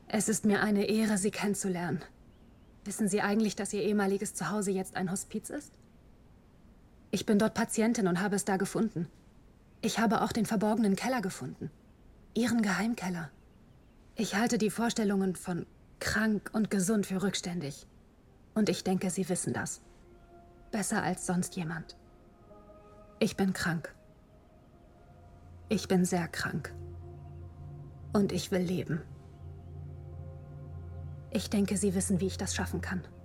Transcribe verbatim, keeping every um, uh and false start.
Es ist mir eine Ehre, Sie kennenzulernen. Wissen Sie eigentlich, dass Ihr ehemaliges Zuhause jetzt ein Hospiz ist? Ich bin dort Patientin und habe es da gefunden. Ich habe auch den verborgenen Keller gefunden. Ihren Geheimkeller. Ich halte die Vorstellungen von krank und gesund für rückständig. Und ich denke, Sie wissen das. Besser als sonst jemand. Ich bin krank. Ich bin sehr krank. Und ich will leben. Ich denke, Sie wissen, wie ich das schaffen kann.